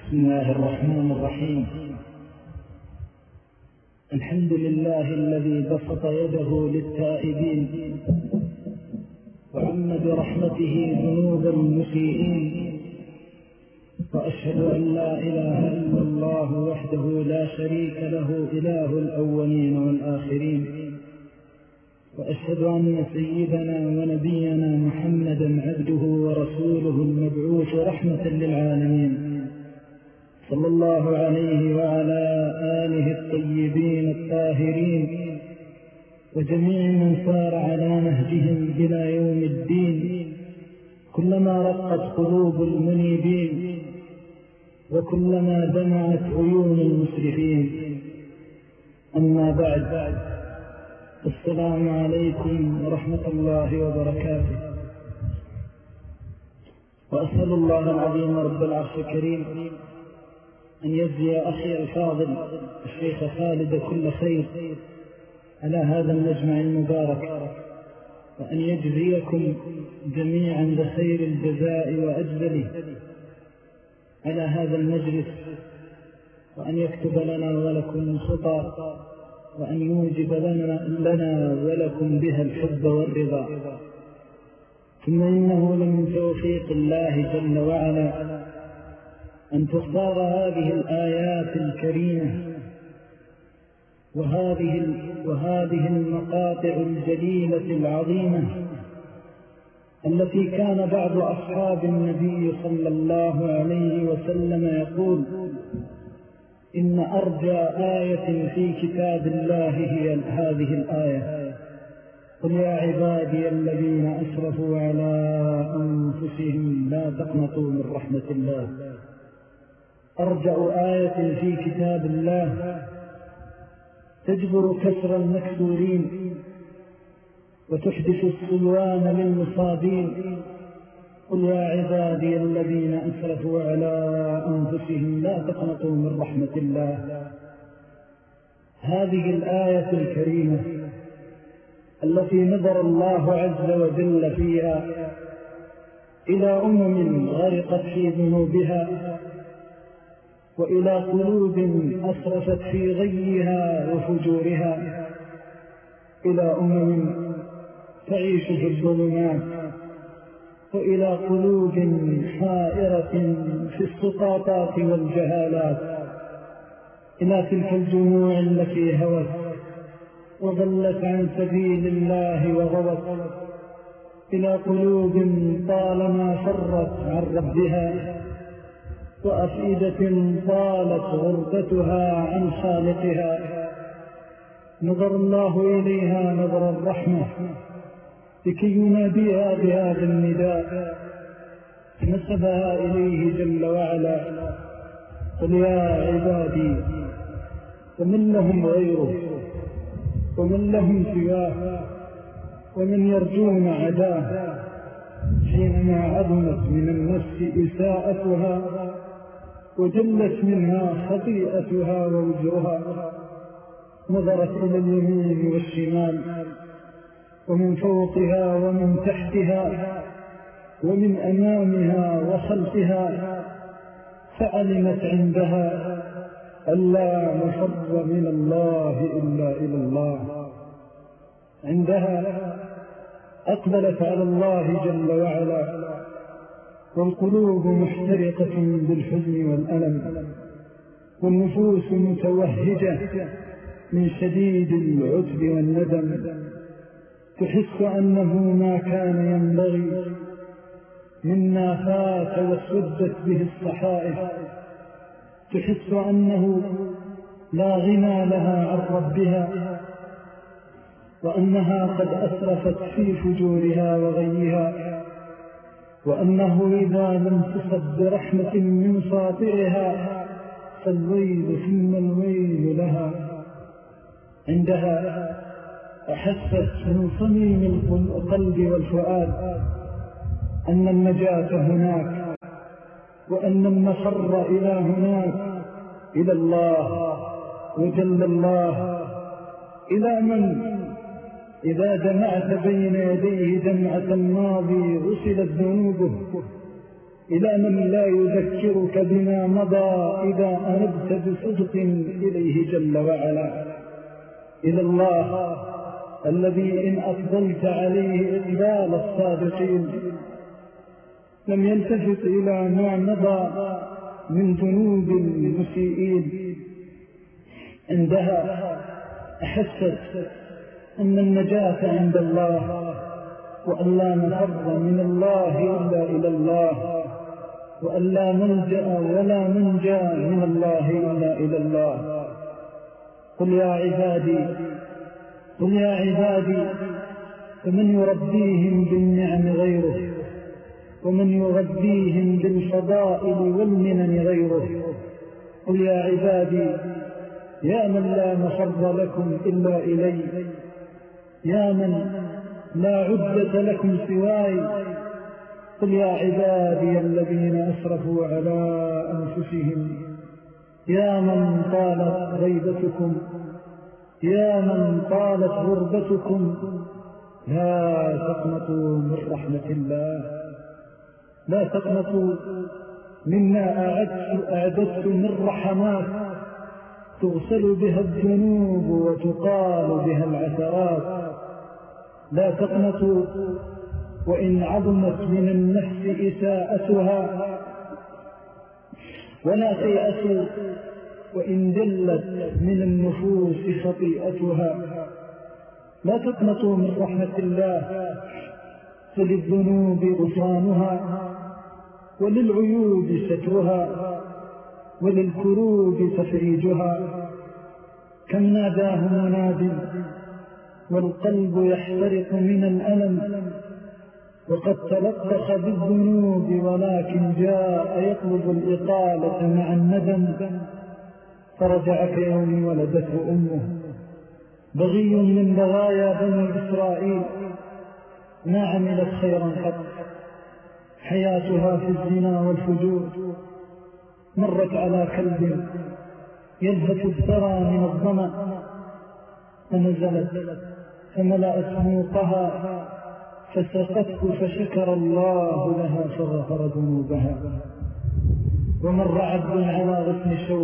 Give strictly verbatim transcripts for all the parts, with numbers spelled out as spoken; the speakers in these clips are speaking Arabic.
بسم الله الرحمن الرحيم. الحمد لله الذي بسط يده للتائبين وعم برحمته ذنوب المسيئين، وأشهد أن لا إله إلا الله وحده لا شريك له إله الأولين والآخرين، وأشهد أن سيدنا ونبينا محمدا عبده ورسوله المبعوث رحمة للعالمين، صلى الله عليه وعلى آله الطيبين الطاهرين وجميع من سار على نهجهم إلى يوم الدين، كلما رقت قلوب المنيبين وكلما دمعت عيون المسرفين. أما بعد، السلام عليكم ورحمة الله وبركاته. وأسأل الله العظيم رب العرش الكريم أن يجزي أخي الفاضل الشيخ خالد كل خير على هذا المجمع المبارك، وأن يجزيكم جميعا بخير الجزاء وأجزله على هذا المجلس، وأن يكتب لنا ولكم خطى، وأن يوجب لنا, لنا ولكم بها الحب والرضا. ثم إنه لمن توفيق الله جل وعلا أن تختار هذه الآيات الكريمة وهذه, وهذه المقاطع الجليلة العظيمة التي كان بعض أصحاب النبي صلى الله عليه وسلم يقول: إن أرجى آية في كتاب الله هي هذه الآية: قل يا عبادي الذين أسرفوا على أنفسهم لا تقنطوا من رحمة الله. أرجع آية في كتاب الله تجبر كسر المكسورين وتحدث الصلوان للمصابين. قل يا عبادي الذين أسرفوا على أنفسهم لا تقنطوا من رحمة الله. هذه الآية الكريمة التي نظر الله عز وجل فيها إلى أمم غرقت في ذنوبها، وإلى قلوب أسرفت في غيها وفجورها، إلى أمم تعيش في الظلمات، وإلى قلوب حائرة في السقاطات والجهالات، إلى تلك الجموع التي هوت وضلت عن سبيل الله وغوت، إلى قلوب طالما فرت عن ربها، وأفئدة طالت غربتها عن خالقها. نظر الله إليها نظر الرحمة لكي يناديها بهذا النداء، نسبها إليه جل وعلا: قل يا عبادي. ومن لهم غيره، ومن لهم سواه، ومن يرجون عداه حينما عظمت من النفس إساءتها وجلت منها خطيئتها ووجرها. نظرت إلى اليمين والشمال ومن فوقها ومن تحتها ومن أمامها وخلفها، فعلمت عندها ألا مفر من الله إلا إلى الله. عندها أقبلت على الله جل وعلا والقلوب محترقة بالحزن والألم، والنفوس متوهجة من شديد العتب والندم، تحس أنه ما كان ينبغي مما فات وسدت به الصحائف، تحس أنه لا غنى لها عن ربها، وأنها قد أسرفت في فجورها وغيها، وأنه إذا لم تصب برحمة من ساطعها فالويل ثم الويل لها. عندها أحست من صميم القلب والفؤاد أن النجاة هناك، وأن المفر إلى هناك، إلى الله وجل الله. إلى من إذا دمعت بين يديه دمعة الماضي غسلت ذنوبه، إلى من لا يذكرك بما مضى إذا أنبت بصدق إليه جل وعلا، إلى الله الذي إن أفضلت عليه إقبال الصادقين لم يلتفت إلى ما مضى من ذنوب المسيئين، عندها أحست أن النجاة عند الله، وأن لا مفر من الله إلا إلى الله، وأن لا ملجأ ولا منجى من الله إلا إلى الله. قل يا عبادي قل يا عبادي فمن يربيهم بالنعم غيره، ومن يغذيهم بالفضائل والمنن غيره. قل يا عبادي يا من لا مفر لكم إلا إلي، يا من لا عدة لكم سواي. قل يا عبادي الذين أسرفوا على أنفسهم يا من طالت غيبتكم، يا من طالت غربتكم، لا تقنطوا من رحمة الله، لا تقنطوا مما أعددت من رحمات تغسل بها الذنوب وتقال بها العثرات. لا تقنطوا وإن عظمت من النفس إساءتها، ولا تيأسوا وإن دلت من النفوس خطيئتها. لا تقنطوا من رحمة الله، فللذنوب غفرانها، وللعيوب سترها، وللكروب تفريجها. كم ناداه مناد والقلب يحترق من الألم، وقد تلطخ بالذنوب ولكن جاء يطلب الإقالة مع الندم. فرجع كيوم ولدته أمه، بغي من بغايا بني إسرائيل، ما عملت خيرا قط، حياتها في الزنا والفجور. مرت على كلب يلهث الثرى من الظمأ، فنزلت فملأت موقها فسقته، فشكر الله لها فغفر ذنوبها. ومر عبد على غصن شوك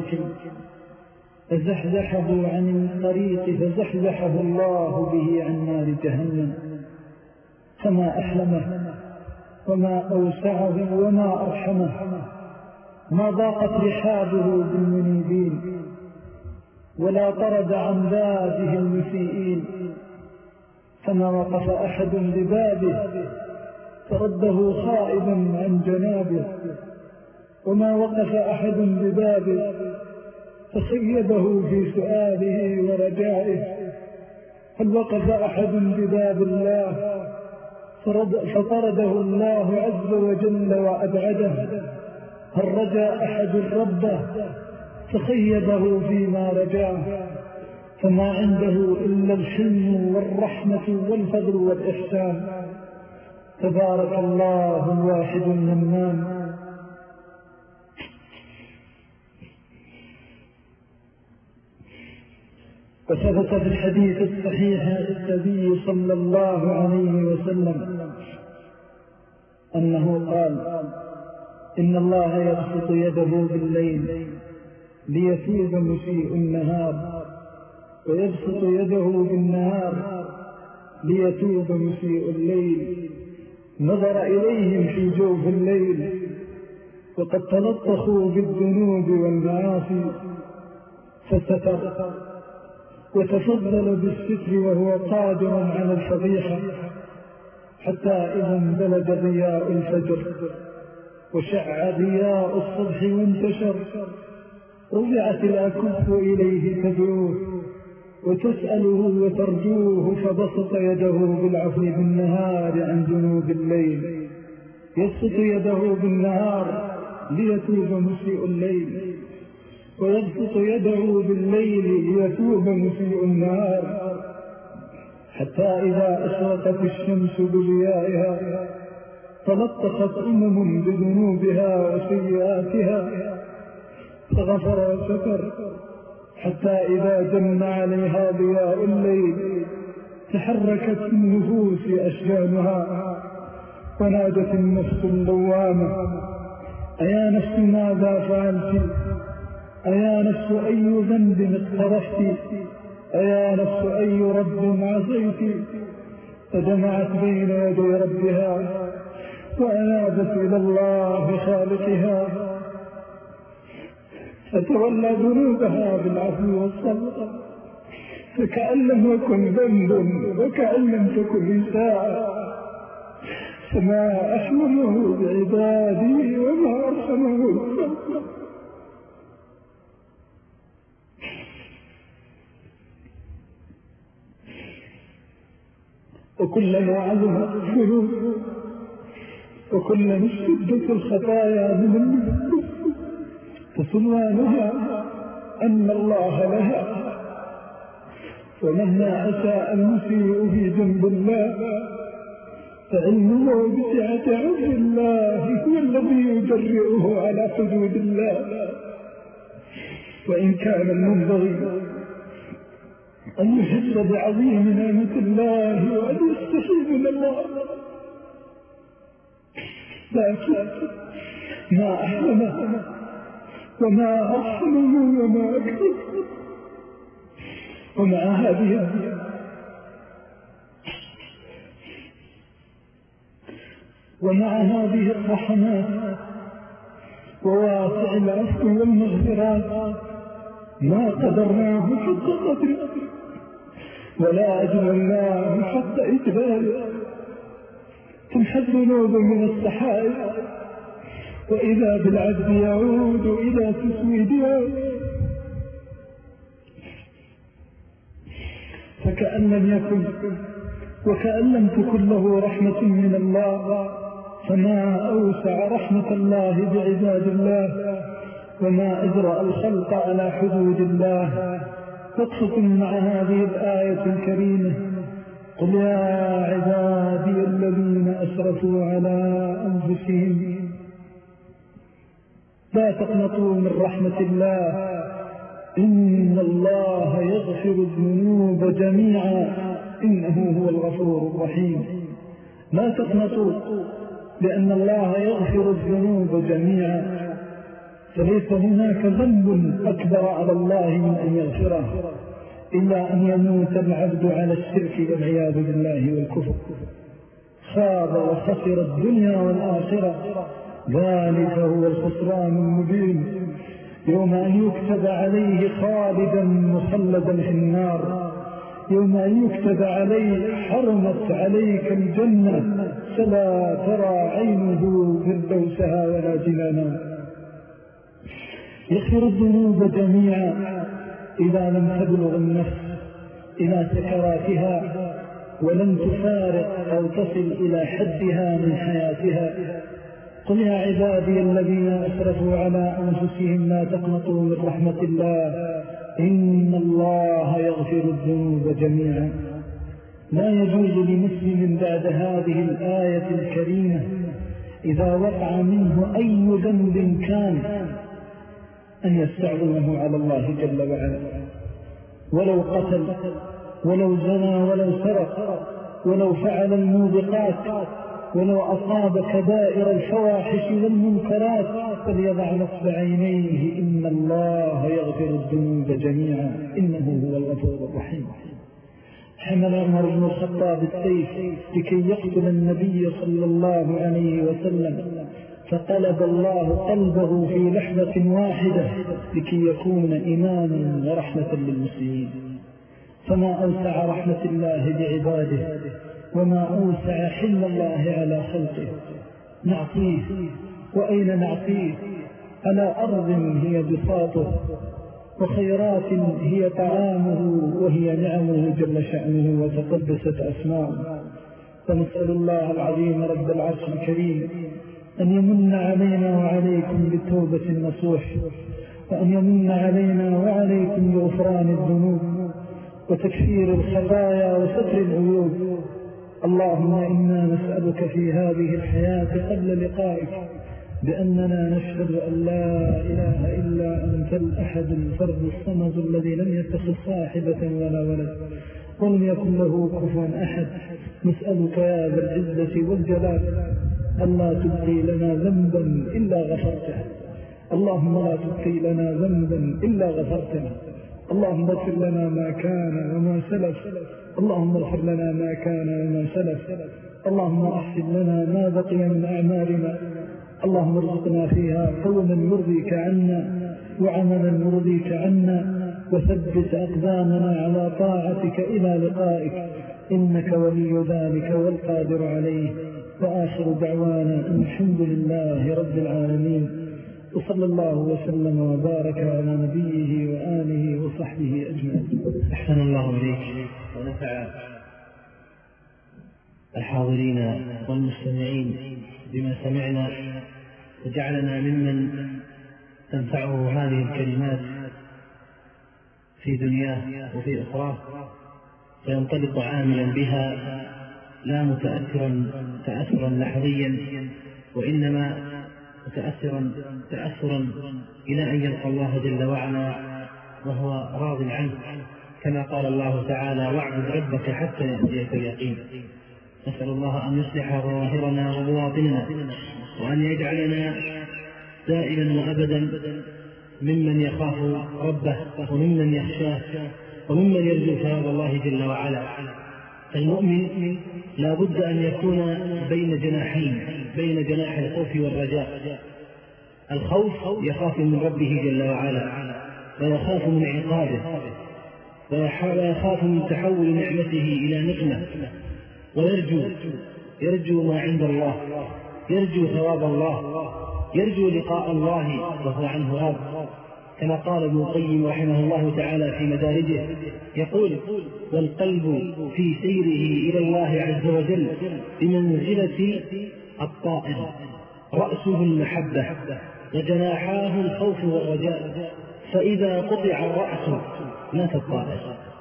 فزحزحه عن الطريق، فزحزحه الله به عن نار جهنم. فما أحلمه وما أوسعه وما أرحمه، ما ضاقت رحابه بالمنيبين، ولا طرد عن بابه المسيئين. فما وقف أحد ببابه فرده خائبا عن جنابه، وما وقف أحد ببابه فخيبه في سؤاله ورجائه. هل وقف أحد بباب الله فطرده الله عز وجل وأبعده؟ هل رجا أحد ربه فخيبه فيما رجاه؟ فما عنده إلا الحلم والرحمة والفضل والإحسان. تبارك الله الواحد المنان. وثبت في الحديث الصحيح النبي صلى الله عليه وسلم أنه قال: إن الله يبسط يده بالليل ليتوب مسيء النهار، ويبسط يده بالنهار ليتوب مسيء الليل. نظر إليهم في جوف الليل وقد تلطخوا بالذنوب والمعاصي فستر، وتفضل بالستر وهو قادر على الفضيحة، حتى إذا انبلج ضياء الفجر وشع ضياء الصبح وانتشر، رجعت الأكف إليه تدعوه وتسأله وترجوه، فبسط يده بالعفو بالنهار عن ذنوب الليل. يبسط يده بالنهار ليتوب مسيء الليل، ويبسط يده بالليل ليتوب مسيء النهار، حتى إذا أشرقت الشمس بضيائها تلطخت أمم بذنوبها وسيئاتها فغفر وستر، حتى إذا جن عليها ضياء الليل تحركت في النفوس أشجانها، ونادت النفس اللوامة أيا نفس ماذا فعلت؟ أيا نفس أي ذنب اقترفت؟ أيا نفس أي رب عصيت؟ فجمعت بين يدي ربها وأنابت إلى الله خالقها، فتولى ذنوبها بالعفو والصبر، فكأن لم يكن ذنب وكأن لم تكن إساءة. فما أحمله بعبادي وما أرحمه الخلق. وكلما عظمت الذنوب وكلما اشتدت الخطايا من النفس فسلوانها أن الله لها، ومهما أساء المسيء في جنب الله فعلمه بسعة عز الله هو الذي يجرئه على حدود الله. وإن كان المنبغي أن يحس بعظيم نعمة الله وأن يستحي من الله، لكن ما أحلمه وما أرحمه وما أكثر. ومع هذه ومع هذه الرحمات وواسع العفو والمغفرات ما قدرناه حق قدره ولا أجملناه حق إجلاله. تمحى الذنوب من السحائب وإذا بالعبد يعود إلى تسويدها، فكأن لم يكن وكأن لم تكن له رحمة من الله. فما أوسع رحمة الله بعباد الله وما أجرأ الخلق على حدود الله. فاقصكم مع هذه الآية الكريمة: قل يا عبادي الذين أسرفوا على أنفسهم لا تقنطوا من رحمة الله إن الله يغفر الذنوب جميعا إنه هو الغفور الرحيم. لا تقنطوا لأن الله يغفر الذنوب جميعا، فليس هناك ذنب أكبر على الله من أن يغفره إلا أن يموت العبد على الشرك والعياذ بالله والكفر. خاب وخسر الدنيا والآخرة، ذلك هو الخسران المبين. يوم أن يكتب عليه خالدا مخلدا في النار، يوم أن يكتب عليه حرمت عليك الجنة فلا ترى عينه فردوسها ولا جنانا. يغفر الذنوب جميعا إذا لم تبلغ النفس إلى سكراتها ولم تفارق أو تصل إلى حدها من حياتها. قل يا عبادي الذين أسرفوا على أنفسهم لا تقنطوا من رحمة الله إن الله يغفر الذنوب جميعا. لا يجوز لمسلم بعد هذه الآية الكريمة إذا وقع منه أي ذنب كان أن يستعظمه على الله جل وعلا، ولو قتل ولو زنى ولو سرق ولو فعل الموبقات ولو أصاب كبائر الفواحش والمنكرات فليضع نصب عينيه إن الله يغفر الذنوب جميعا إنه هو الغفور الرحيم. حمل عمر بن الخطاب السيف لكي يقتل النبي صلى الله عليه وسلم، فقلب الله قلبه في لحظة واحدة لكي يكون إماما ورحمة للمسلمين. فما أوسع رحمة الله بعباده وما أوسع حل الله على خلقه. نعطيه، وأين نعطيه؟ على أرض هي بساطه وخيرات هي طعامه وهي نعمه جل شأنه وتقدست أسماؤه. فنسأل الله العظيم رب العرش الكريم أن يمن علينا وعليكم بالتوبة النصوح، وأن يمن علينا وعليكم بغفران الذنوب وتكفير الخطايا وستر العيوب. اللهم إنا نسألك في هذه الحياة قبل لقائك بأننا نشهد أن لا إله إلا أنت الأحد الفرد الصمد الذي لم يتخذ صاحبة ولا ولد ولم يكن له كفوا أحد. نسألك يا ذا العزة والجلال ألا تبقي لنا ذنبا إلا غفرته، اللهم لا تبقي لنا ذنبا إلا غفرته، اللهم اغفر لنا ما كان وما سلف، اللهم اغفر لنا ما كان وما سلف، اللهم أحسن لنا ما بقي من أعمالنا، اللهم ارزقنا فيها قولا يرضيك عنا وعملا يرضيك عنا، وثبت أقدامنا على طاعتك إلى لقائك، إنك ولي ذلك والقادر عليه. وآخر دعوانا أن الحمد لله رب العالمين، وصلى الله وسلم وبارك على نبيه وآله وصحبه أجمعين. أحسن الله إليك ونفع الحاضرين والمستمعين بما سمعنا، وجعلنا ممن تنفعه هذه الكلمات في دنياه وفي أخراه، فينطلق عاملا بها لا متأثرا تأثرا لحظيا، وإنما متأثرا تأثرا إلى أن يلقى الله جل وعلا وهو راض عنه، كما قال الله تعالى: واعبد ربك حتى يأتيك اليقين. نسأل الله أن يصلح ظواهرنا وبواطننا، وأن يجعلنا دائما وأبدا ممن يخاف ربه وممن يخشاه وممن يرجو ثواب الله جل وعلا. المؤمن لا بد أن يكون بين جناحين، بين جناح الخوف والرجاء. الخوف يخاف من ربه جل وعلا، ويخاف من عقابه، ويخاف من تحول نعمته إلى نقمة، ويرجو يرجو ما عند الله، يرجو ثواب الله، يرجو لقاء الله وهو عنه راض، كما قال ابن القيم رحمه الله تعالى في مدارجه، يقول: والقلب في سيره إلى الله عز وجل بمنزلة الطائر، رأسه المحبة وجناحاه الخوف والرجاء، فإذا قطع الرأس مات الطائر،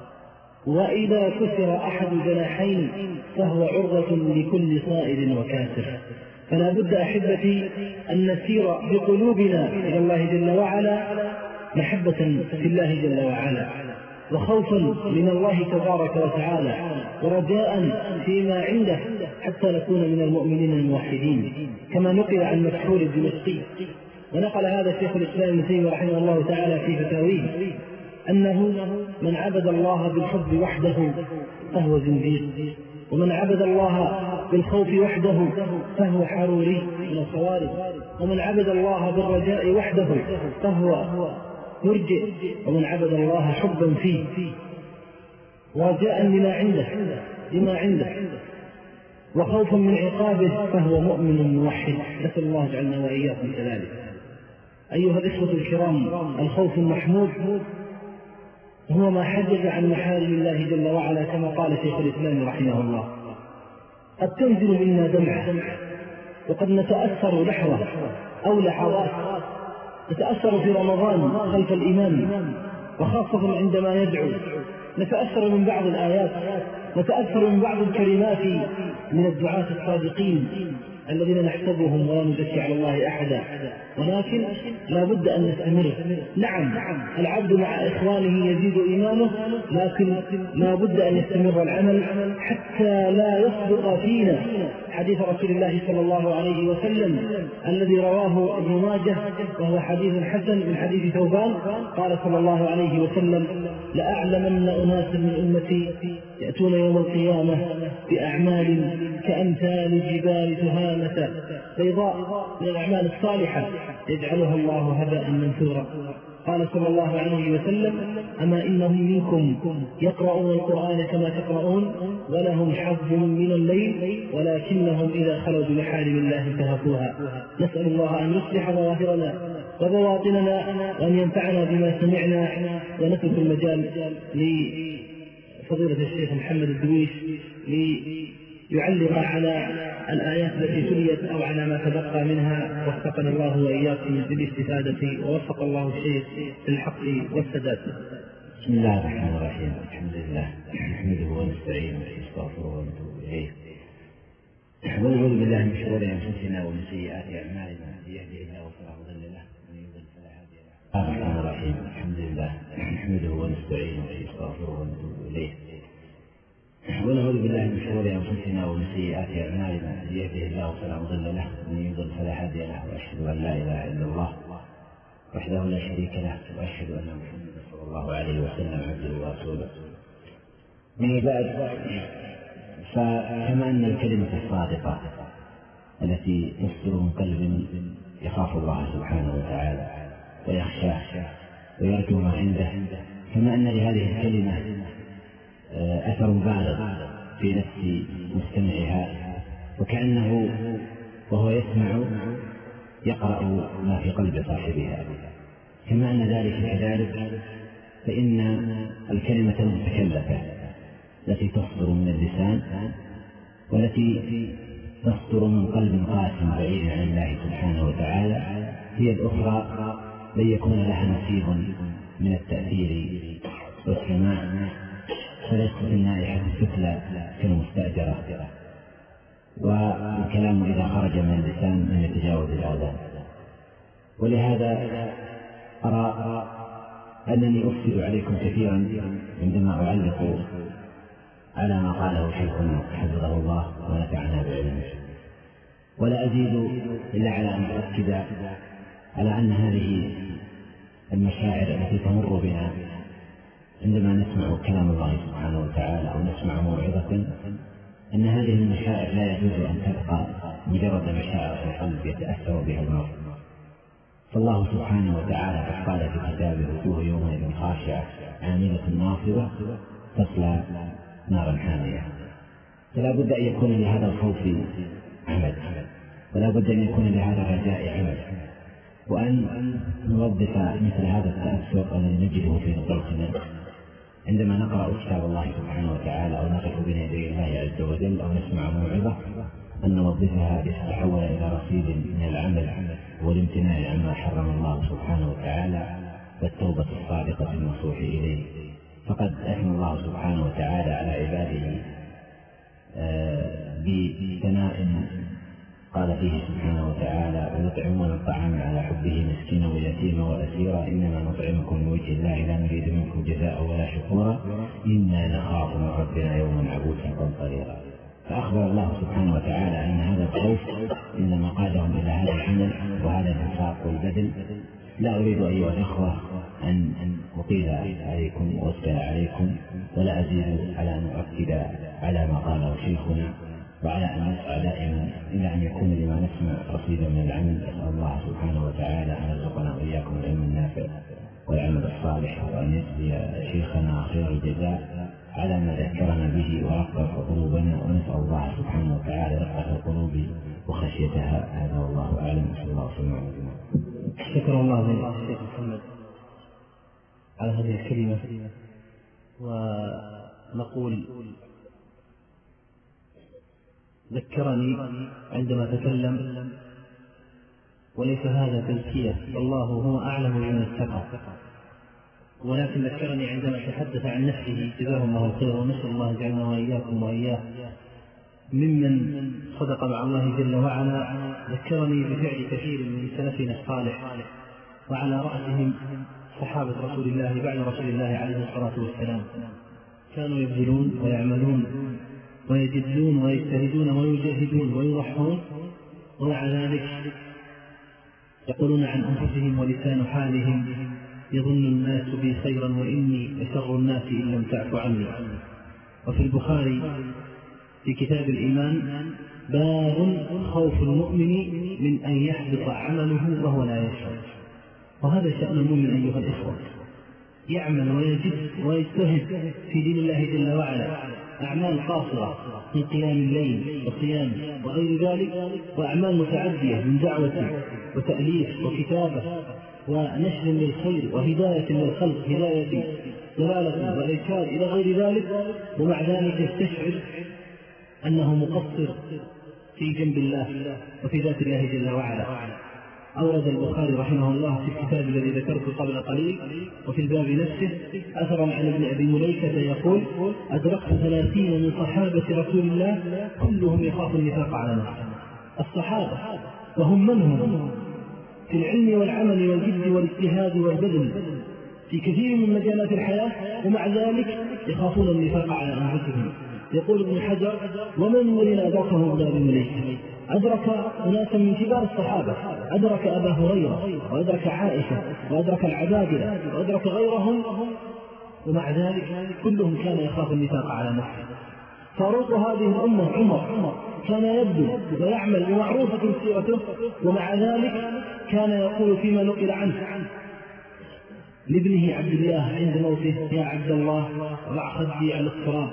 وإذا كسر أحد جناحين فهو عرضة لكل صائر وكاسر. فلا بد أحبتي أن نسير بقلوبنا إلى الله جل وعلا محبة في الله جل وعلا، وخوفا من الله تبارك وتعالى، ورجاء فيما عنده، حتى نكون من المؤمنين الموحدين، كما نقل عن مسحور الدمشقي، ونقل هذا شيخ الإسلام ابن تيمية رحمه الله تعالى في فتاويه، أنه من عبد الله بالحب وحده فهو زنديق، ومن عبد الله بالخوف وحده فهو حروري من الخوارج، ومن عبد الله بالرجاء وحده فهو مرجئ، ومن عبد الله حبا فيه ورجاء لما عنده لما عنده وخوفا من عقابه فهو مؤمن موحد. نسأل الله جعلنا وإياكم كذلك. أيها الإخوة الكرام، الخوف المحمود هو ما حجز عن محارم الله جل وعلا، كما قال شيخ الإسلام رحمه الله: قد تنزل منا دمعة، وقد نتأثر لحظة أو لحظات، نتأثر في رمضان خلف الإمام، وخاصة عندما يدعو، نتأثر من بعض الآيات، نتأثر من بعض الكلمات من الدعاة الصادقين الذين نحسبهم ولا نزكي على الله أحدا، ولكن لا بد أن نستمر. نعم، العبد مع إخوانه يزيد إيمانه، لكن لا بد أن يستمر العمل حتى لا يصدق فينا حديث رسول الله صلى الله عليه وسلم الذي رواه ابن ماجه، وهو حديث حسن من حديث ثوبان، قال صلى الله عليه وسلم: لأعلمن أناس من أمتي يأتون يوم القيامة بأعمال كأمثال الجبال تهامة بيضاء من الأعمال الصالحة يجعلها الله هباء منثورا. قال صلى الله عليه وسلم: أما إنهم منكم يقرؤون القرآن كما تقرؤون، ولهم حظ من الليل، ولكنهم إذا خلوا بمحارم الله انتهكوها. نسأل الله أن يصلح ظواهرنا وبواطننا، وأن ينفعنا بما سمعنا، ونترك المجال لفضيلة الشيخ محمد الدويش ليعلق على الآيات التي تليت أو على ما تبقى منها، وفقنا الله وإياكم للاستفادة، ووفق الله الشيخ للحق والسداد. بسم الله الرحمن الرحيم. الحمد لله نحمده ونستعينه ونستغفره ونتوب إليه، ونعوذ بالله من شرور أنفسنا ومن سيئات أعمالنا، من يهده الله فلا مضل له ومن يضلل فلا هادي له. بسم الله الرحمن الرحيم. الحمد لله نحمده ونستعينه ونستغفره ونتوب إليه، ونعوذ ونعوذ بالله من شرور أنفسنا ومن سيئات أعمالنا، من يهده الله فلا مضل له ومن يضلل فلا هادي له، وأشهد أن لا إله إلا الله وحده لا شريك له، وأشهد أن محمدا صلى الله عليه وسلم عبده ورسوله. من عباد، فكما أن الكلمة الصادقة التي تصدر من قلب يخاف الله سبحانه وتعالى ويخشاه ويرجو ما عنده، كما أن لهذه الكلمة أثر بالغ في نفس مستمعها، وكأنه وهو يسمع يقرأ ما في قلب صاحبها. كما أن ذلك كذلك، فإن الكلمة المتكلفة التي تصدر من اللسان والتي تصدر من قلب قاسٍ بعيد عن الله سبحانه وتعالى هي الأخرى لن يكون لها نصيب من التأثير والسماع، فليست في النائحة السفلى كالمستأجرة، والكلام إذا خرج من اللسان لم يتجاوز الآذان. ولهذا أرى أنني أفسد عليكم كثيرا عندما أعلق على ما قاله شيخنا حفظه الله ونفعنا بعلمه، ولا أزيد إلا على أن أؤكد على أن هذه المشاعر التي تمر بنا عندما نسمع كلام الله سبحانه وتعالى أو نسمع موعظة، أن هذه المشاعر لا يجوز أن تبقى مجرد مشاعر في القلب يتأثر بها المرء. فالله سبحانه وتعالى قال في كتابه: وجوه يومئذ خاشعة عاملة ناصبة تصلى نارا حامية. فلا بد أن يكون لهذا الخوف عمل، ولا بد أن يكون لهذا الرجاء عمل، وأن نوظف مثل هذا التأثر الذي نجده في نطقنا عندما نقرأ كتاب الله سبحانه وتعالى أو نقف بين يدي الله عز وجل أو نسمع موعظة، أن نوظفها لتتحول إلى رصيد من العمل والامتناع عما حرم الله سبحانه وتعالى والتوبة الصادقة النصوح إليه. فقد أثنى الله سبحانه وتعالى على عباده بثناء قال فيه سبحانه وتعالى: ويطعمون الطعام على حبه مسكينا ويتيما وأسيرا إنما نطعمكم لوجه الله لا نريد منكم جزاء ولا شكورا إنا نخاف من ربنا يوما عبوسا قمطريرا. فأخبر الله سبحانه وتعالى أن هذا الخوف إنما قادهم إلى هذا العمل وهذا الإنفاق والبذل. لا أريد أيها الأخوة أن أطيل عليكم وأسأل عليكم، ولا أزيد على أن أؤكد على ما قاله شيخنا، وعلى أن نسعى دائما إلى أن يكون لما نسمع رصيدا من العمل. أسأل الله سبحانه وتعالى أن يرزقنا وإياكم العلم النافع والعمل الصالح، وأن يجزي شيخنا خير الجزاء على ما ذكرنا به ورقق قلوبنا، ونسأل الله سبحانه وتعالى رقة القلوب وخشيتها. هذا والله أعلم. صلى الله عليه وسلم. شكر الله للشيخ محمد على هذه الكلمة، ونقول ذكرني عندما تكلم، وليس هذا تزكية، الله هو أعلم بمن اتقى، ولكن ذكرني عندما تحدث عن نفسه جزاه الله الخير، ونسأل الله جعلنا وإياكم وإياه ممن صدق مع الله جل وعلا. ذكرني بفعل كثير من سلفنا الصالح، وعلى رأسهم صحابة رسول الله بعد رسول الله عليه الصلاة والسلام، كانوا يبذلون ويعملون ويجدون ويجتهدون ويجاهدون ويضحون، ومع ذلك يقولون عن أنفسهم ولسان حالهم: يظن الناس بي خيرا وإني لشر الناس إن لم تعف عني. وفي البخاري في كتاب الإيمان: باب خوف المؤمن من أن يحبط عمله وهو لا يشعر. وهذا شأن المؤمن أيها الإخوة، يعمل ويجد ويجتهد في دين الله جل وعلا، أعمال قاصرة من قيام الليل وصيام وغير ذلك، وأعمال متعدية من دعوة وتأليف وكتابة ونشر للخير وهداية للخلق، هداية دلالة وإرشاد إلى غير ذلك، ومع ذلك يستشعر أنه مقصر في جنب الله وفي ذات الله جل وعلا. أورد البخاري رحمه الله في الكتاب الذي ذكرته قبل قليل وفي الباب نفسه أثرا عن ابن أبي مليكة يقول: أدركت ثلاثين من صحابة رسول الله كلهم يخاف النفاق على نفسه. الصحابة وهم من هم في العلم والعمل والجد والاجتهاد والبذل في كثير من مجالات الحياة، ومع ذلك يخافون النفاق على أنفسهم. يقول ابن حجر: ومن الذين أدركه من الملك؟ أدرك أناسا من كبار الصحابة، أدرك أبا هريرة وأدرك عائشة وأدرك العبادلة وأدرك غيرهم، ومع ذلك كلهم كان يخاف النفاق على نفسه. فاروق هذه الأمة عمر كان يبدو ويعمل ومعروفة سيرته، ومع ذلك كان يقول فيما نقل عنه لابنه عبد الله عند موته: يا عبد الله ضع خدي على التراب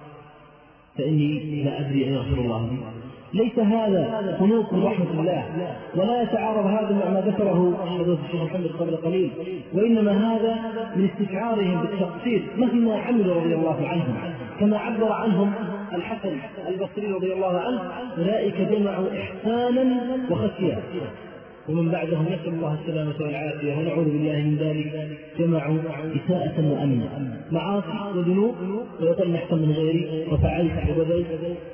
فإني لا أدري أن يغفر الله لي. ليس هذا قنوط من رحمة الله، ولا يتعارض هذا مع ما ذكره حضرة الشيخ محمد قبل قليل، وإنما هذا من استشعارهم بالتقصير مهما عملوا رضي الله عنهم، كما عبر عنهم الحسن البصري رضي الله عنه: أولئك جمعوا إحسانا وخشية، ومن بعدهم نسأل الله السلامة والعافية ونعوذ بالله من ذلك جمعوا إساءة وأمنا، معاصي وذنوب، ويقول نحسن من غيري وفعلت وبذلت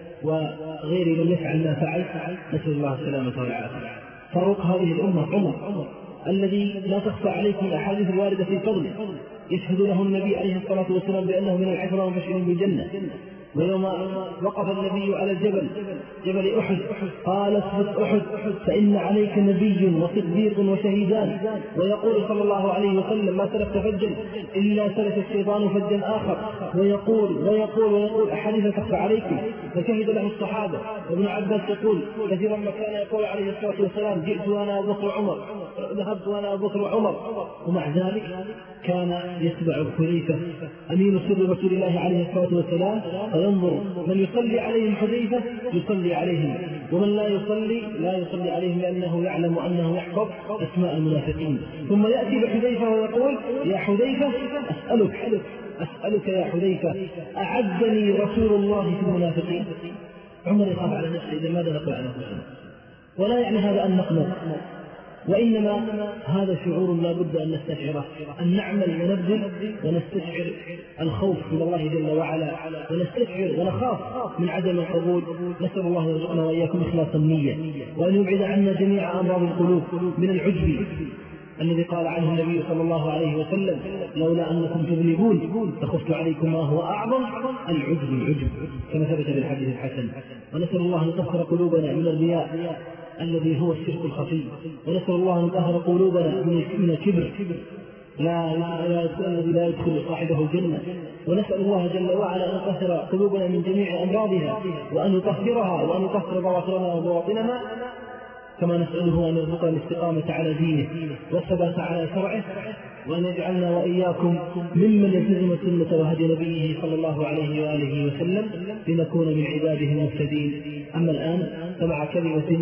وغيري لم يفعل ما فعل، نسأل الله السلامة والعافية. فاروق هذه الأمة عمر الذي لا تخفى عليكم الأحاديث الواردة في فضله، يشهد له النبي عليه الصلاة والسلام بأنه من العشرة المبشرين بالجنة. ويوم وقف النبي على الجبل جبل أحد قال: اثبت أحد فإن عليك نبي وصديق وشهيدان. ويقول صلى الله عليه وسلم: ما سلكت فجا إلا سلك الشيطان فجا آخر. ويقول ويقول ويقول أحاديث تخفى عليكم، فشهد له الصحابة. وابن عباس يقول كثيرا ما كان يقول عليه الصلاة والسلام: جئت وأنا أبو بكر عمر، ذهبت وأنا أبو بكر عمر. ومع ذلك كان يتبع حذيفة أمين سر رسول الله عليه الصلاة والسلام، فينظر من يصلي عليهم حذيفة يصلي عليهم، ومن لا يصلي لا يصلي عليهم، لأنه يعلم أنه يحفظ أسماء المنافقين. ثم يأتي بحذيفة ويقول: يا حذيفة أسألك أسألك يا حذيفة أعدني رسول الله في المنافقين. عمر يخاف على نفسه إذا ماذا نقول عن أنفسنا، ولا يعني هذا أن نقنط، وإنما هذا شعور لا بد أن نستشعره، أن نعمل ونبذل ونستشعر الخوف من الله جل وعلا، ونستشعر ونخاف من عدم القبول. نسأل الله أن يرزقنا وإياكم إخلاص النية، وأن يبعد عنا جميع أمراض القلوب من العجب الذي قال عنه النبي صلى الله عليه وسلم: لولا أنكم تذنبون لخفت عليكم ما هو أعظم العجب العجب، كما ثبت في الحديث الحسن. ونسأل الله أن يطهر قلوبنا من الرياء الذي هو الشرك الخفي، ونسأل الله أن يطهر قلوبنا من الكبر لا الذي لا يدخل صاحبه الجنة، ونسأل الله جل وعلا أن يطهر قلوبنا من جميع أمراضها، وأن يطهرها وأن يطهر ظواهرنا وبواطننا، كما نسأله أن يرزقنا الاستقامة على دينه والثبات على شرعه، وأن يجعلنا وإياكم ممن يلتزم السنة وهدي نبيه صلى الله عليه وآله وسلم لنكون من عباده المهتدين. أما الآن فمع كلمة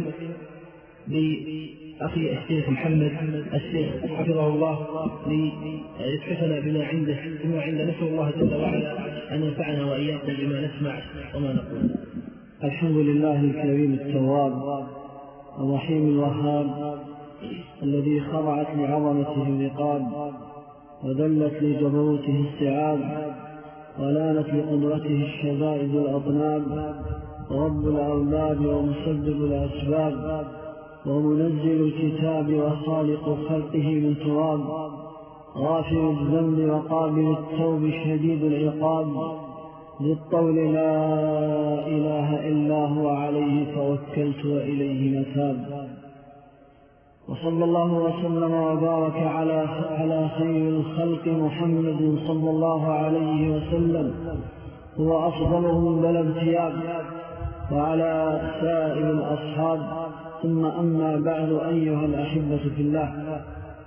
لأخي الشيخ محمد الشيخ حفظه الله ليتحفنا بما عنده بما عنده نسأل الله جل وعلا أن ينفعنا وإياكم بما نسمع وما نقول. الحمد لله الكريم التواب الرحيم الوهاب، الذي خضعت لعظمته الرقاب، وذلت لجبروته السعاب، ولانت لقدرته الشدائد الأطناب، رب الأرباب ومسبب الأسباب، ومنزل الكتاب وخالق خلقه من تراب، غافر الذنب وقابل التوب شديد العقاب، ذي الطول لا إله إلا هو عليه توكلت وإليه متاب. وصلى الله وسلم وبارك على على خير الخلق محمد صلى الله عليه وسلم، هو أفضلهم بلا امتياز، وعلى سائر الأصحاب. ثم أما بعد، أيها الأحبة في الله،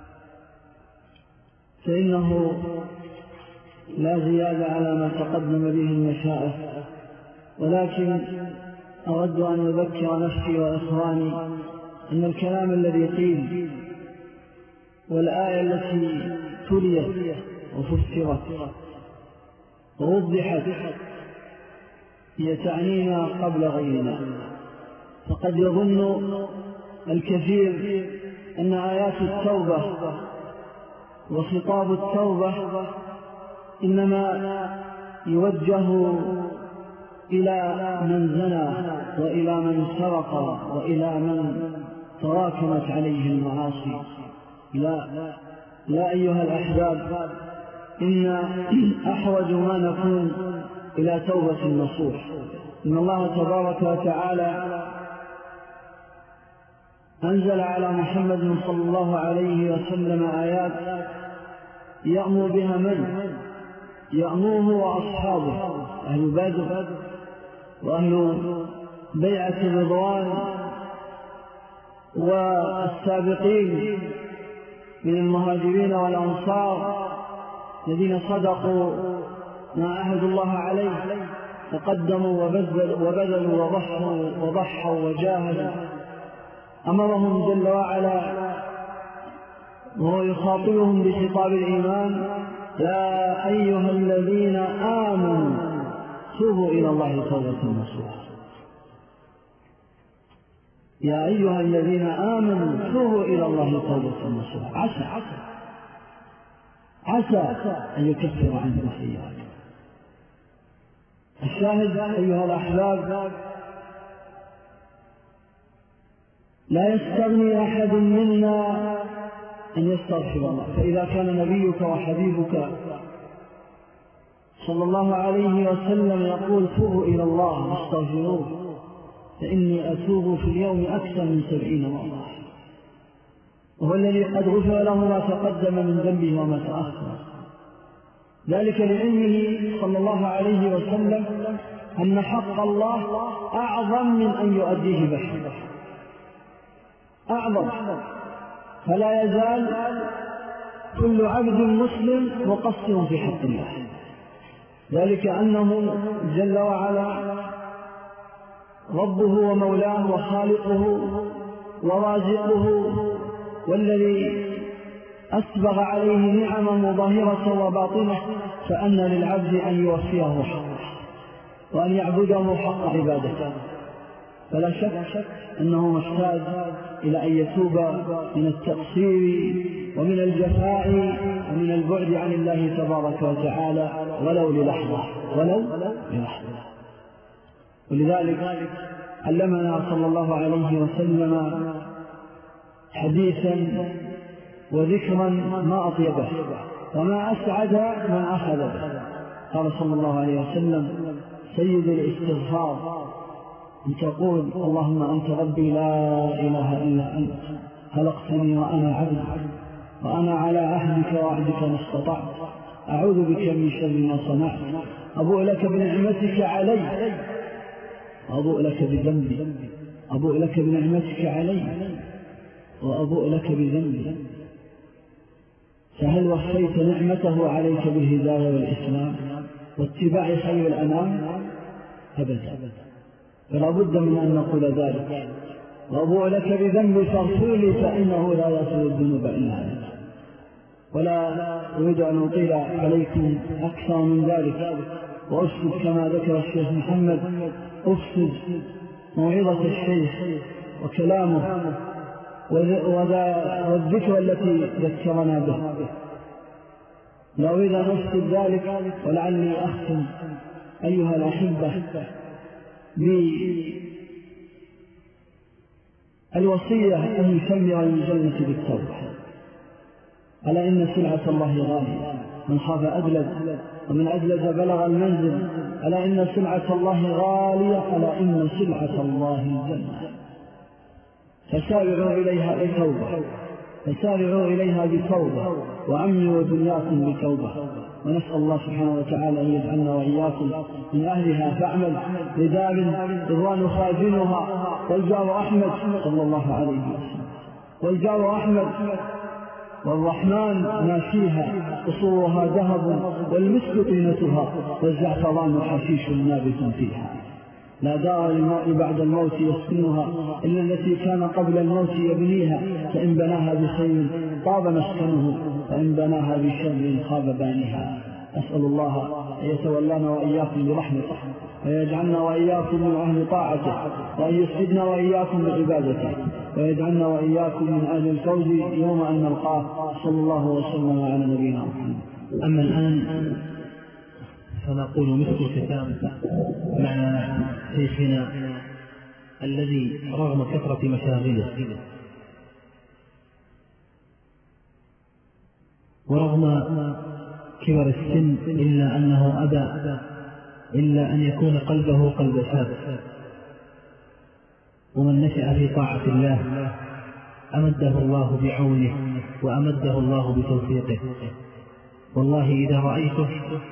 فإنه لا زيادة على ما تقدم به المشائخ، ولكن أود أن أذكر نفسي وإخواني أن الكلام الذي قيل والآية التي تليت وفسرت ووضحت هي تعنينا قبل غيرنا. فقد يظن الكثير أن آيات التوبة وخطاب التوبة إنما يوجه إلى من زنى وإلى من سرق وإلى من تراكمت عليه المعاصي. لا لا أيها الأحباب، إن أحوج ما نكون إلى توبة نصوح. إن الله تبارك وتعالى أنزل على محمد صلى الله عليه وسلم آيات يأمر بها من؟ يأمره وأصحابه أهل بدر وأهل بيعة الرضوان والسابقين من المهاجرين والأنصار الذين صدقوا ما عهد الله عليه تقدموا وبذلوا وضحوا وضحوا وجاهدوا. أمرهم جل وعلا وهو يخاطبهم بخطاب الإيمان: يا أيها الذين آمنوا توبوا إلى الله توبة نصوحا. يا أيها الذين آمنوا توبوا إلى الله توبة نصوحا. عسى عسى عسى أن يكفر عنكم سيئاتكم. الشاهد أيها الأحباب، لا يستغني أحد منا أن يستغفر الله. فإذا كان نبيك وحبيبك صلى الله عليه وسلم يقول توبوا إلى الله واستغفروه، فإني أتوب في اليوم أكثر من سبعين مرة، وهو الذي قد غفر له ما تقدم من ذنبه وما تأخر. ذلك لعلمه صلى الله عليه وسلم أن حق الله أعظم من أن يؤديه بشر، أعظم. فلا يزال كل عبد مسلم مقصر في حق الله، ذلك أنه جل وعلا ربه ومولاه وخالقه ورازقه، والذي أسبغ عليه نعمه ظاهرة وباطنة، فأن للعبد أن يوفيه حقه وأن يعبده حق عبادته. فلا شك أنه محتاج إلى أن يتوب من التقصير ومن الجفاء ومن البعد عن الله تبارك وتعالى ولو للحظة ولو للحظة. ولذلك علمنا صلى الله عليه وسلم حديثا وذكرا ما أطيبه وما أسعد من أخذ به. قال صلى الله عليه وسلم: سيد الاستغفار أن تقول اللهم أنت ربي لا إله إلا أنت، خلقتني وأنا عبد، وأنا على عهدك وعهدك ما استطعت، أعوذ بك من شر ما صنعت، أبوء لك بنعمتك علي وأبوء لك بذنبي، أبوء لك بنعمتك علي وأبوء لك بذنبي. فهل وفيت نعمته عليك بالهداية والإسلام واتباع خير الأنام؟ أبدا. فلا بد من أن نقول ذلك. وأبوء لك بذنبي فاغفر لي فإنه لا يغفر الذنوب إلا أنت. ولا أريد أن أطيل عليكم أكثر من ذلك وأفسد كما ذكر الشيخ محمد، أفسد موعظة الشيخ وكلامه والذكر التي ذكرنا به. لا أريد أن أفسد ذلك، ولعلي أختم أيها الأحبة بالوصية أن يسمر الجنة بالتوبة. ألا إن سلعة الله غالية، من خاف أدلج ومن أدلج بلغ المنزل. ألا إن سلعة الله غالية، ألا إن سلعة الله الجنة. فسارعوا إليها بتوبة، فسارعوا إليها بتوبة، وأمنوا دنياكم بتوبة. ونسأل الله سبحانه وتعالى أن يجعلنا وإياكم من أهلها، فاعمل لدار رضوان خازنها والجار أحمد صلى الله عليه وسلم، والجار أحمد والرحمن ما فيها، قصورها ذهب والمسك طينتها والزعفران حشيش نابت فيها. لا دار للمرء بعد الموت يسكنها إلا التي كان قبل الموت يبنيها، فإن بناها بخير طاب مسكنه، وإن بناها بشر خاب بانها. أسأل الله أن يتولانا وإياكم برحمته، ويجعلنا وإياكم من أهل طاعته، وأن يسعدنا وإياكم بعبادته، ويجعلنا وإياكم من أهل الفوز يوم أن نلقاه. صلى الله وسلم على نبينا محمد. أما الآن فنقول مثل الختام مع شيخنا الذي رغم كثرة مشاغله ورغم كبر السن إلا أنه أبى إلا أن يكون قلبه قلب شاب. ومن نشأ في طاعة الله أمده الله بعونه وأمده الله بتوفيقه. والله إذا رأيته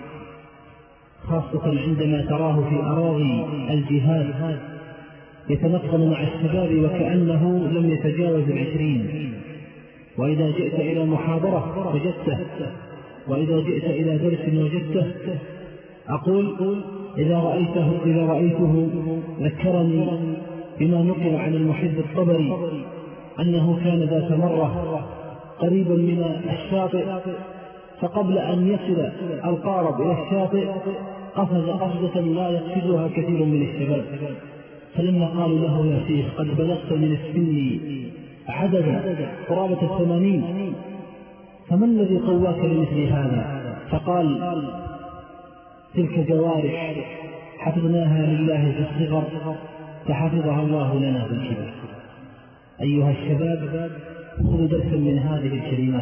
خاصة عندما تراه في أراضي الجهاد يتنقل مع الشباب وكأنه لم يتجاوز العشرين، وإذا جئت إلى محاضرة وجدته، وإذا جئت إلى درس وجدته. أقول إذا رأيته, إذا رأيته ذكرني بما نقل عن المحب الطبري أنه كان ذات مرة قريبا من الشاطئ، فقبل أن يصل القارب إلى الشاطئ قفز قفزة لا يقفزها كثير من الشباب، فلما قالوا له يا شيخ قد بلغت من السن عددا قرابة الثمانين، فما الذي قواك لمثل هذا؟ فقال تلك جوارح حفظناها لله في الصغر فحفظها الله لنا في الكبر. أيها الشباب خذوا درسا من هذه الكلمات.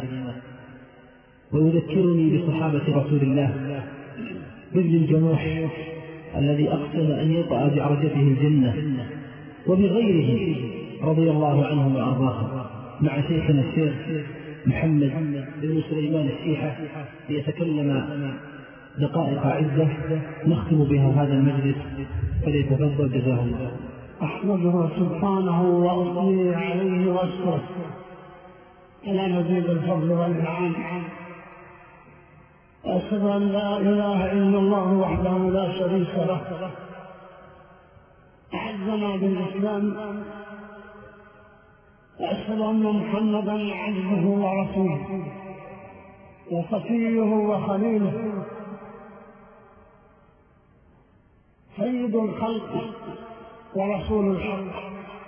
ويذكرني بصحابة رسول الله بابن الجموح الذي أقسم أن يطأ بعرجته الجنة، وبغيره رضي الله عنه وأرضاه، مع شيخنا الشيخ محمد بن سليمان الشيحة ليتكلم دقائق عزة نختم بها هذا المجلس، فليتفضل جزاه الله. أحمده سبحانه وأثني عليه وأشكره على مزيد الفضل والإنعام. أشهد أن لا إله إلا الله وحده لا شريك له أعزنا بالإسلام، وأشهد أن محمدا عبده ورسوله وصفيه وخليله سيد الخلق ورسول الحق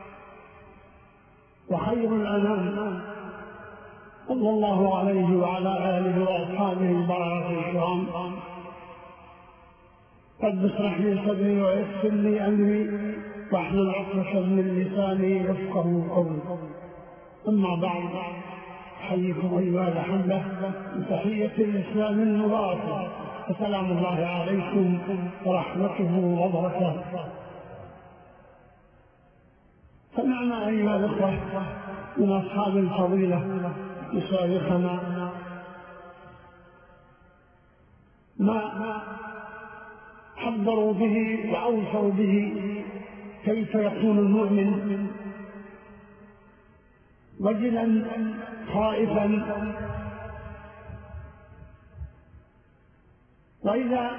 وخير الأنام، صلى الله عليه وعلى آله وأصحابه البررة الكرام. رب اشرح لي صدري ويسر لي أمري واحلل عقدة من لساني يفقهوا قولي. أما بعد، أحييكم أيها الأحبة بتحية الإسلام المباركة، فسلام الله عليكم ورحمته وبركاته. سمعنا أيها الأخوة من أصحاب الفضيلة مشايخنا ما حذروا به وأوصوا به كيف يكون المؤمن رجلا خائفا، وإذا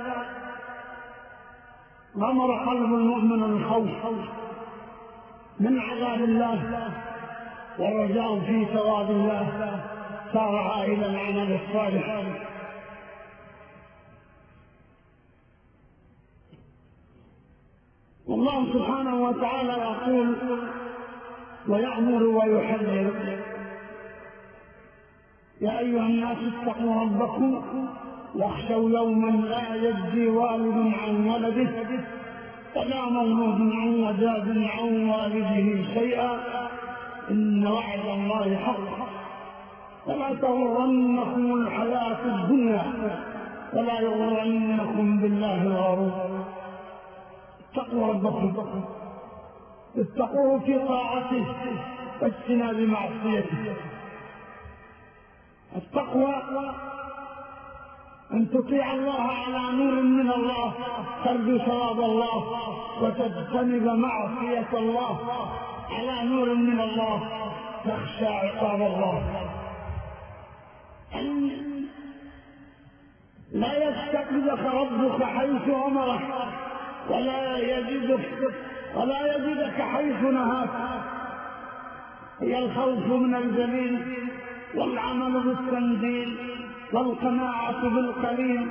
غمر قلب المؤمن الخوف من عذاب الله والرجاء في ثواب الله سارع إلى العمل الصالح. والله سبحانه وتعالى يقول ويأمر ويحذر: يا أيها الناس اتقوا ربكم واخشوا يوما لا يجزي والد عن ولده ولا مولود عن وجاد عن والده شيئا إن وعد الله حق ولا تغرنكم الحياة الدنيا ولا يغرنكم بالله الغرور. اتقوا ربكم، اتقوه في طاعته واجتناب معصيته. التقوى أن تطيع الله على نور من الله ترجو ثواب الله، وتجتنب معصية الله على نور من الله تخشى عقاب الله. أن لا يستقبلك ربك حيث أمرك ولا يجدك ولا يجدك حيث نهاك. هي الخوف من الجليل والعمل بالتنزيل والقناعة بالقليل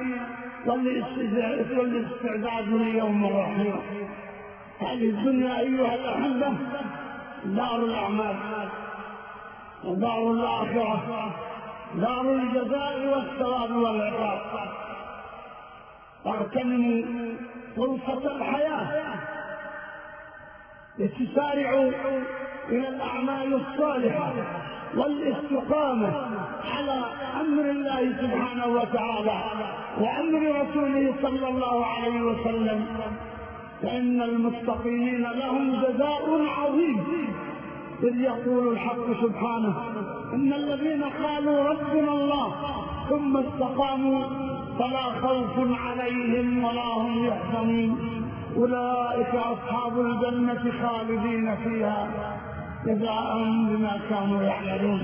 والاستعداد ليوم الرحيل. هذه الدنيا أيها الأحبة دار الأعمال ودار الآخرة، دار الجزاء والثواب والعقاب. واغتنموا فرصة الحياة لتسارعوا إلى الأعمال الصالحة والاستقامة على أمر الله سبحانه وتعالى وأمر رسوله صلى الله عليه وسلم، فإن المستقيمين لهم جزاء عظيم. إذ يقول الحق سبحانه: إن الذين قالوا ربنا الله ثم استقاموا فلا خوف عليهم ولا هم يحزنون أولئك أصحاب الجنة خالدين فيها جزاء بما كانوا يعملون.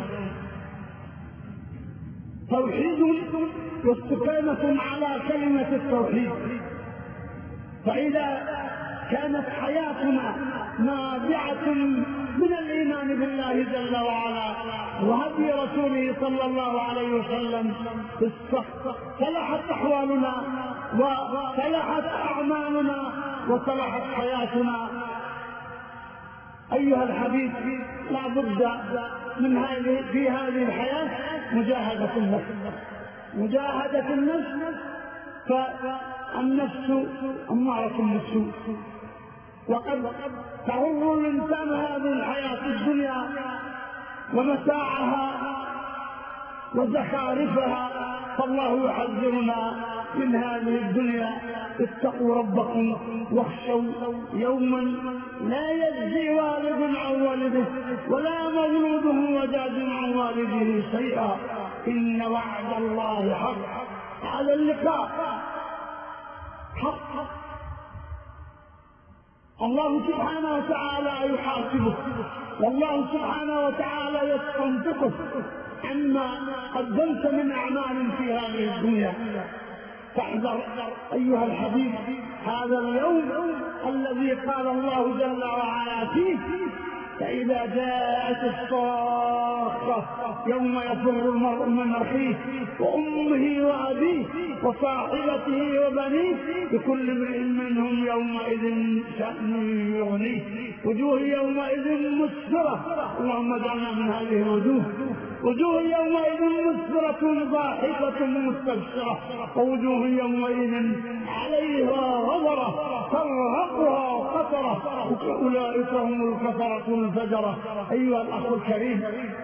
توحيد واستقامة على كلمة التوحيد. فإذا كانت حياتنا نابعة من الإيمان بالله جل وعلا وهدي رسوله صلى الله عليه وسلم صلحت أحوالنا وصلحت أعمالنا وصلحت حياتنا. أيها الحبيب، لا بد من هذه في هذه الحياة مجاهدة النفس. مجاهدة النفس، فالنفس أمارة بالسوء، وقد تغر الإنسان هذه الحياة الدنيا ومتاعها وزخارفها، فالله يحذرنا من هذه الدنيا. اتقوا ربكم واخشوا يوما لا يجزي والد عن ولده ولا مولود وجاد عن والده شيئا إن وعد الله حق. على اللقاء حق. الله سبحانه وتعالى يحاسبه، والله سبحانه وتعالى يستنطقه عما قدمت من أعمال في هذه الدنيا. فاحذر أيها الحبيب هذا اليوم الذي قال الله جل وعلا فيه: فإذا جاءت الصاخة يوم يفر المرء من أخيه وأمه وأبيه وصاحبته وبنيه لكل امرئ منهم يومئذ شأن يغنيه وجوه يومئذ مسفرة. اللهم اجعلنا من هذه الوجوه. وجوه يومئذ مسفرة ضاحكة مستبشرة ووجوه يومئذ عليها غبرة ترهقها قترة أولئك هم الكفرة الفجرة. أيها الأخ الكريم،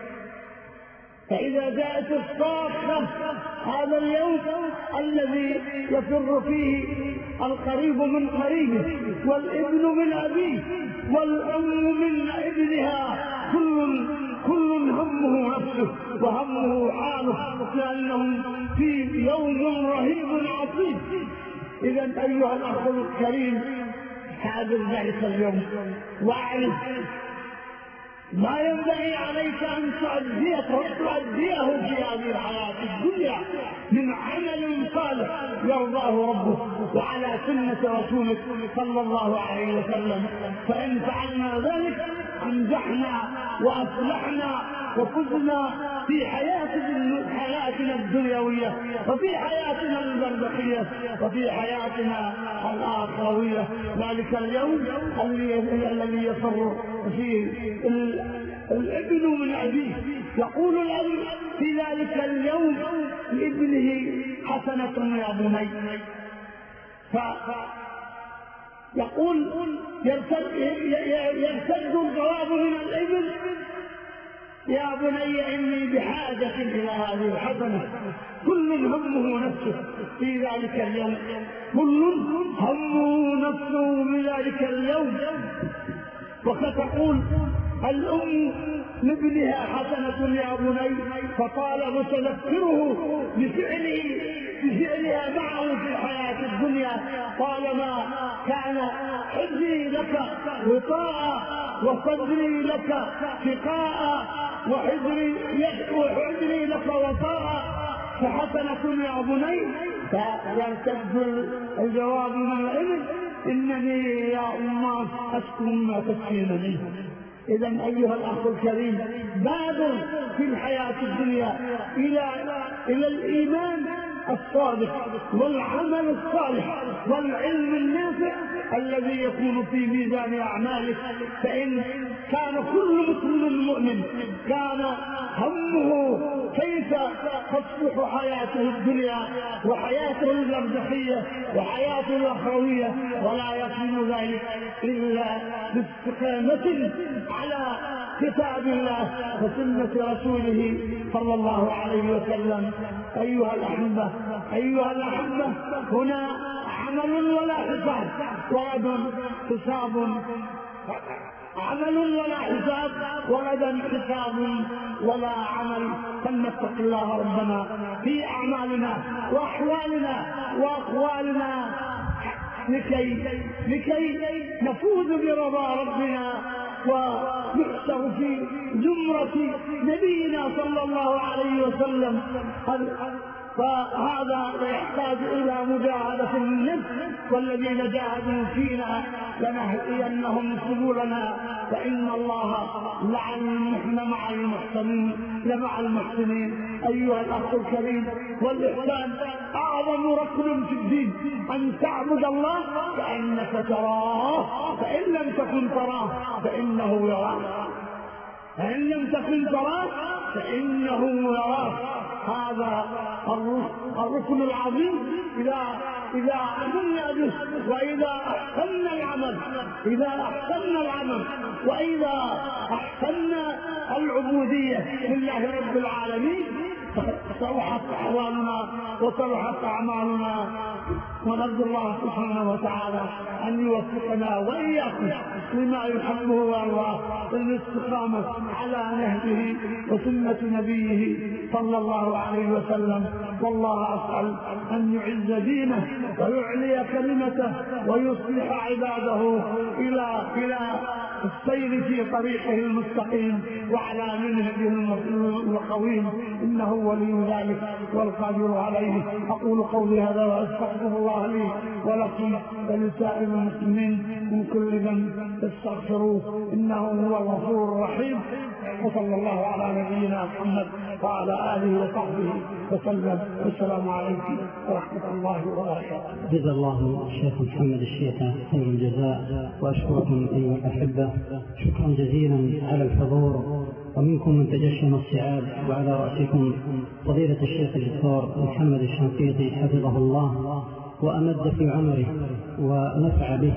فإذا جاءت الصاخة هذا اليوم الذي يفر فيه القريب من قريبه والابن من أبيه والأم من ابنها، كل كل همه نفسه وهمه حاله، لأنهم في يوم رهيب عصيب. إذا أيها الأخ الكريم، حاذر ذلك اليوم واعرف ما ينبغي عليك أن تؤديه تؤديه في هذه الحياة الدنيا من عمل صالح يرضاه ربه وعلى سنة رسوله صلى الله عليه وسلم. فإن فعلنا ذلك أنجحنا وأصلحنا وفزنا في حياتنا الدنيوية وفي حياتنا البرزخية وفي حياتنا الآخروية. ذلك اليوم الذي يفر فيه الابن من أبيه. يقول الأب في ذلك اليوم لابنه: حسنة يا بني. فيقول يرتد, يرتد الجواب من الابن: يا بني إني بحاجة إلى هذه الحسنة. كل همه نفسه في ذلك اليوم، كل همه نفسه بذلك اليوم. وستقول الأم لابنها: حسنة يا بني، فطالب تذكره بفعله بفعلها معه في الحياة الدنيا. طالما كان حجري لك وطاء وصدري لك شقاء وحجري وحجري لك وطاء، فحسنة يا بني. فيرتد الجواب من الابن: إنني يا أمه أشكو ما تسكينني. إذا أيها الأخ الكريم، بادر في الحياة الدنيا إلى إلى الإيمان الصادق والعمل الصالح والعلم النافع الذي يكون في ميزان أعمالك. فإن كان كل مسلم مؤمن كان همه كيف تصلح حياته الدنيا وحياته البرزخية وحياته الأخروية، ولا يكون ذلك إلا باستقامة على كتاب الله وسنة رسوله صلى الله عليه وسلم. أيها الأحبة أيها الأحبة هنا عمل ولا حساب، وغدا حساب، عمل ولا حساب، وغدا حساب ولا عمل. فلنتق الله ربنا في أعمالنا وأحوالنا وأقوالنا لكي لكي نفوز برضا ربنا ونحشر في زمرة نبينا صلى الله عليه وسلم. فهذا يحتاج إلى مجاهدة النفس، والذين جاهدوا فينا لنهدينهم سبلنا، فإن الله لعن مع المحسنين لمع المحسنين. أيها الأخ الكريم، والإحسان أعظم ركن في الدين، أن تعبد الله كأنك تراه، فإن لم تكن تراه فإنه يراك، فإن لم تكن تراه فإنه يراك. هذا الركن العظيم. إذا إذا عملنا به وإذا أحسننا العمل إذا أحسننا العمل وإذا أحسننا العبودية لله رب العالمين صلحت أحوالنا وصلحت أعمالنا. ونرجو الله سبحانه وتعالى أن يوفقنا وإياكم لما يحبه ويرضاه بالاستقامة على نهجه وسنة نبيه صلى الله عليه وسلم. والله أسأل أن يعز دينه ويعلي كلمته ويصلح عباده إلى إلى السير في طريقه المستقيم وعلى منهجه القويم، إنه ولي ذلك والقادر عليه. أقول قولي هذا وأستغفر الله لي ولكم ولسائر المسلمين من كل ذنب فاستغفروه إنه هو الغفور الرحيم. وصلى الله على نبينا محمد وعلى آله وصحبه وسلم. والسلام عليكم ورحمة الله وبركاته. جزا الله الشيخ محمد الشيخة خير الجزاء، وأشكركم أيها الأحبة شكرا جزيلا على الحضور، ومنكم من تجشم الصعاب، وعلى رأسكم فضيلة الشيخ الدكتور محمد الشنقيطي حفظه الله وأمد في عمره ونفع به.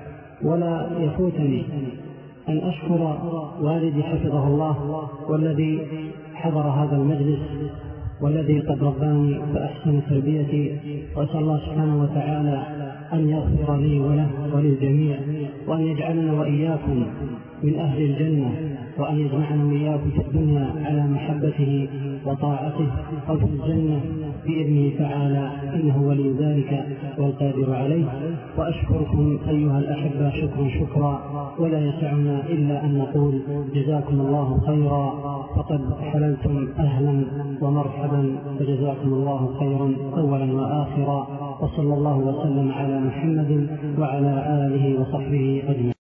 ولا يفوتني أن أشكر والدي حفظه الله، والذي حضر هذا المجلس، والذي قد رباني فأحسن تربيتي، وأسأل الله سبحانه وتعالى أن يغفر لي وله وللجميع، وأن يجعلنا وإياكم من أهل الجنة، وأن يجمعنا وإياكم في الدنيا على محبته وطاعته، وفي الجنة بإذنه تعالى، إنه ولي ذلك والقادر عليه. وأشكركم أيها الأحبة شكرا شكرا، ولا يسعنا إلا أن نقول جزاكم الله خيرا، فقد حللتم أهلا ومرحبا، فجزاكم الله خيرا أولا وآخرا. وصلى الله وسلم على محمد وعلى آله وصحبه أجمعين.